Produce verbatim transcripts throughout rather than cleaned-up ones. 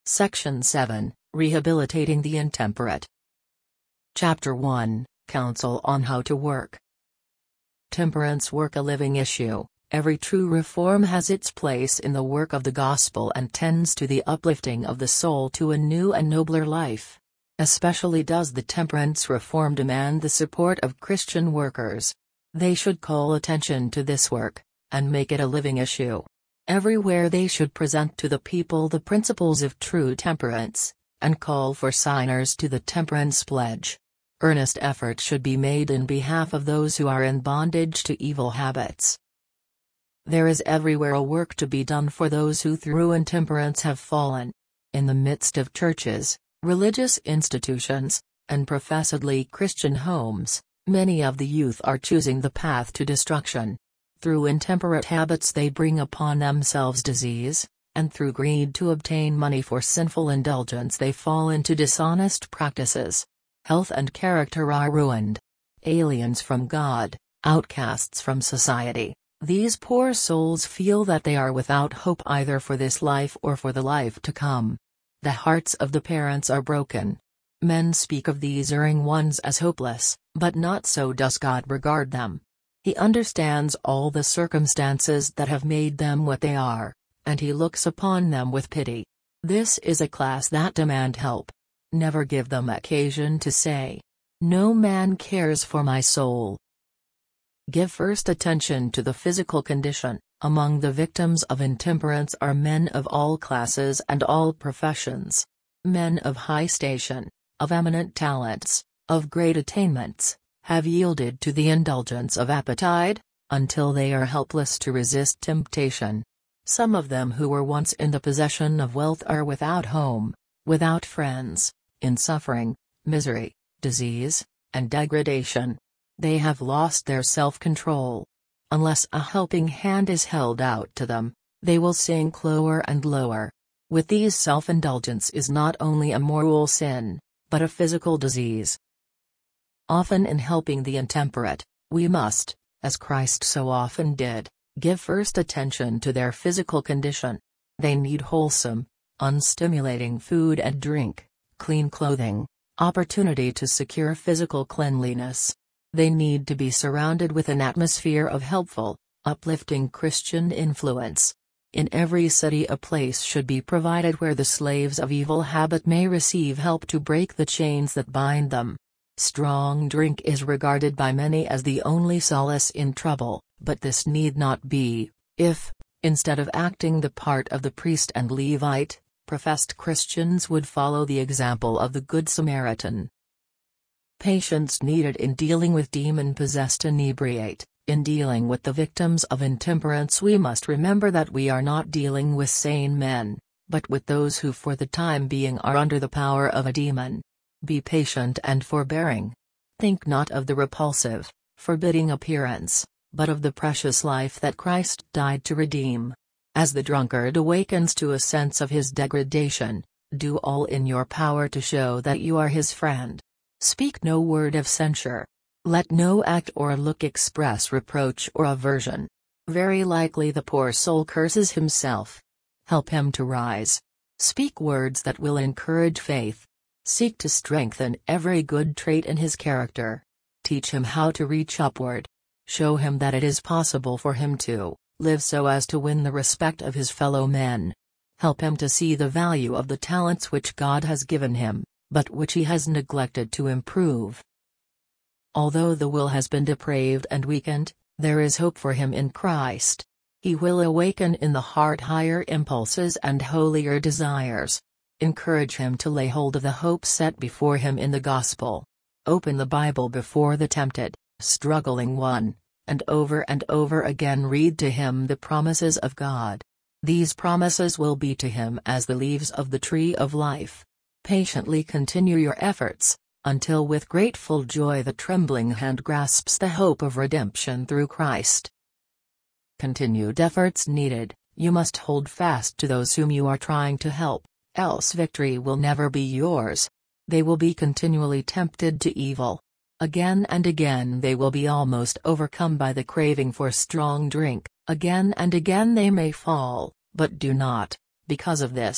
Section seven, Rehabilitating the Intemperate. Chapter one, Counsel on How to Work. Temperance work a living issue. Every true reform has its place in the work of the gospel and tends to the uplifting of the soul to a new and nobler life. Especially does the temperance reform demand the support of Christian workers. They should call attention to this work, and make it a living issue. Everywhere they should present to the people the principles of true temperance, and call for signers to the temperance pledge. Earnest effort should be made in behalf of those who are in bondage to evil habits. There is everywhere a work to be done for those who through intemperance have fallen. In the midst of churches, religious institutions, and professedly Christian homes, many of the youth are choosing the path to destruction. Through intemperate habits they bring upon themselves disease, and through greed to obtain money for sinful indulgence they fall into dishonest practices. Health and character are ruined. Aliens from God, outcasts from society, these poor souls feel that they are without hope either for this life or for the life to come. The hearts of the parents are broken. Men speak of these erring ones as hopeless, but not so does God regard them. He understands all the circumstances that have made them what they are, and he looks upon them with pity. This is a class that demand help. Never give them occasion to say, "No man cares for my soul." Give first attention to the physical condition. Among the victims of intemperance are men of all classes and all professions. Men of high station, of eminent talents, of great attainments, have yielded to the indulgence of appetite, until they are helpless to resist temptation. Some of them who were once in the possession of wealth are without home, without friends, in suffering, misery, disease, and degradation. They have lost their self-control. Unless a helping hand is held out to them, they will sink lower and lower. With these self-indulgence is not only a moral sin, but a physical disease. Often in helping the intemperate, we must, as Christ so often did, give first attention to their physical condition. They need wholesome, unstimulating food and drink, clean clothing, opportunity to secure physical cleanliness. They need to be surrounded with an atmosphere of helpful, uplifting Christian influence. In every city a place should be provided where the slaves of evil habit may receive help to break the chains that bind them. Strong drink is regarded by many as the only solace in trouble, but this need not be, if, instead of acting the part of the priest and Levite, professed Christians would follow the example of the Good Samaritan. Patience needed in dealing with demon-possessed inebriate. In dealing with the victims of intemperance we must remember that we are not dealing with sane men, but with those who for the time being are under the power of a demon. Be patient and forbearing. Think not of the repulsive, forbidding appearance, but of the precious life that Christ died to redeem. As the drunkard awakens to a sense of his degradation, do all in your power to show that you are his friend. Speak no word of censure. Let no act or look express reproach or aversion. Very likely the poor soul curses himself. Help him to rise. Speak words that will encourage faith. Seek to strengthen every good trait in his character. Teach him how to reach upward. Show him that it is possible for him to live so as to win the respect of his fellow men. Help him to see the value of the talents which God has given him, but which he has neglected to improve. Although the will has been depraved and weakened, there is hope for him in Christ. He will awaken in the heart higher impulses and holier desires. Encourage him to lay hold of the hope set before him in the gospel. Open the Bible before the tempted, struggling one, and over and over again read to him the promises of God. These promises will be to him as the leaves of the tree of life. Patiently continue your efforts, until with grateful joy the trembling hand grasps the hope of redemption through Christ. Continued efforts needed. You must hold fast to those whom you are trying to help, else victory will never be yours. They will be continually tempted to evil. Again and again they will be almost overcome by the craving for strong drink. Again and again they may fall, but do not, because of this,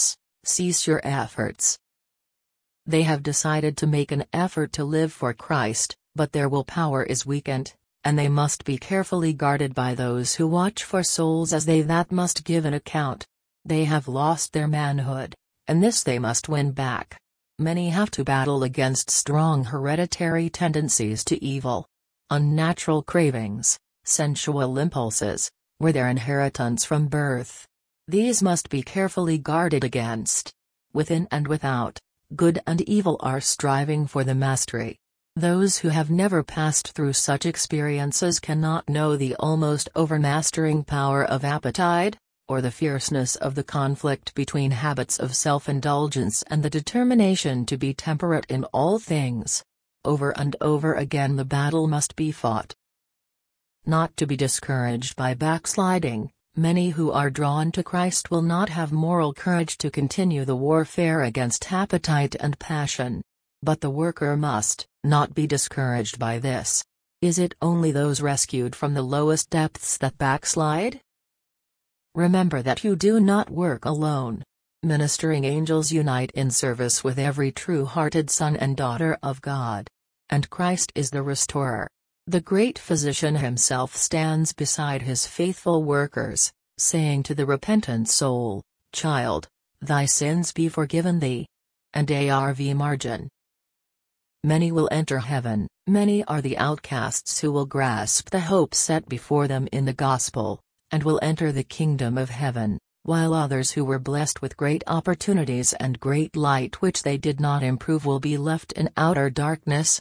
cease your efforts. They have decided to make an effort to live for Christ, but their willpower is weakened, and they must be carefully guarded by those who watch for souls as they that must give an account. They have lost their manhood, and this they must win back. Many have to battle against strong hereditary tendencies to evil. Unnatural cravings, sensual impulses, were their inheritance from birth. These must be carefully guarded against. Within and without, good and evil are striving for the mastery. Those who have never passed through such experiences cannot know the almost overmastering power of appetite, or the fierceness of the conflict between habits of self-indulgence and the determination to be temperate in all things. Over and over again the battle must be fought. Not to be discouraged by backsliding, many who are drawn to Christ will not have moral courage to continue the warfare against appetite and passion. But the worker must not be discouraged by this. Is it only those rescued from the lowest depths that backslide? Remember that you do not work alone. Ministering angels unite in service with every true-hearted son and daughter of God. And Christ is the restorer. The great physician himself stands beside his faithful workers, saying to the repentant soul, "Child, thy sins be forgiven thee." And A R V margin. Many will enter heaven, many are the outcasts who will grasp the hope set before them in the gospel, and will enter the kingdom of heaven, while others who were blessed with great opportunities and great light which they did not improve will be left in outer darkness.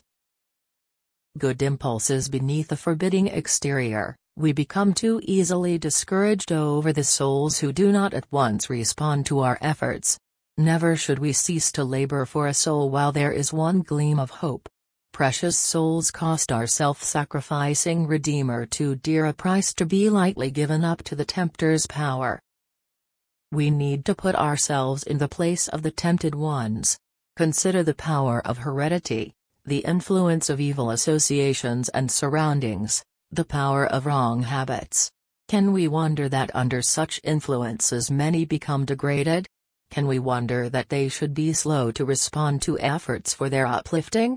Good impulses beneath a forbidding exterior, we become too easily discouraged over the souls who do not at once respond to our efforts. Never should we cease to labor for a soul while there is one gleam of hope. Precious souls cost our self-sacrificing Redeemer too dear a price to be lightly given up to the tempter's power. We need to put ourselves in the place of the tempted ones. Consider the power of heredity, the influence of evil associations and surroundings, the power of wrong habits. Can we wonder that under such influences many become degraded? Can we wonder that they should be slow to respond to efforts for their uplifting?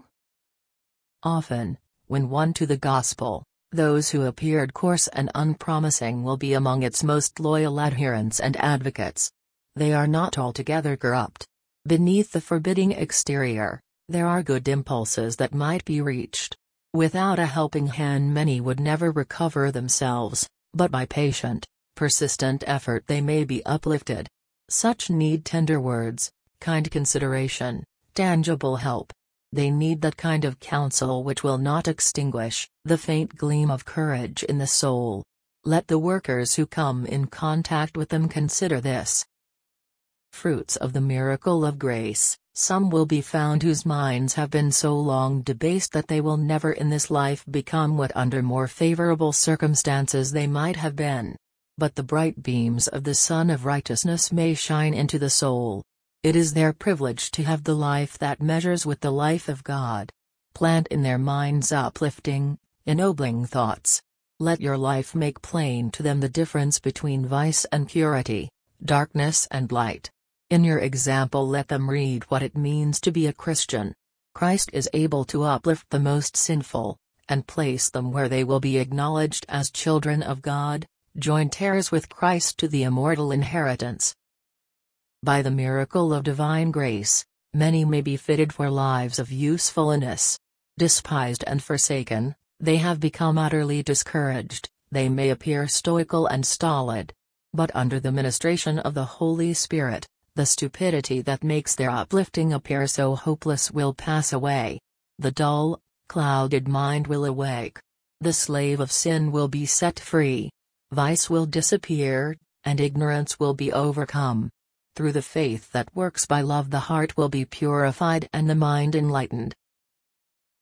Often, when won to the gospel, those who appeared coarse and unpromising will be among its most loyal adherents and advocates. They are not altogether corrupt. Beneath the forbidding exterior, there are good impulses that might be reached. Without a helping hand many would never recover themselves, but by patient, persistent effort they may be uplifted. Such need tender words, kind consideration, tangible help. They need that kind of counsel which will not extinguish the faint gleam of courage in the soul. Let the workers who come in contact with them consider this. Fruits of the miracle of grace. Some will be found whose minds have been so long debased that they will never in this life become what under more favorable circumstances they might have been. But the bright beams of the Sun of Righteousness may shine into the soul. It is their privilege to have the life that measures with the life of God. Plant in their minds uplifting, ennobling thoughts. Let your life make plain to them the difference between vice and purity, darkness and light. In your example let them read what it means to be a Christian. Christ is able to uplift the most sinful, and place them where they will be acknowledged as children of God, joint heirs with Christ to the immortal inheritance. By the miracle of divine grace, many may be fitted for lives of usefulness. Despised and forsaken, they have become utterly discouraged, they may appear stoical and stolid. But under the ministration of the Holy Spirit, the stupidity that makes their uplifting appear so hopeless will pass away. The dull, clouded mind will awake. The slave of sin will be set free. Vice will disappear, and ignorance will be overcome. Through the faith that works by love the heart will be purified and the mind enlightened.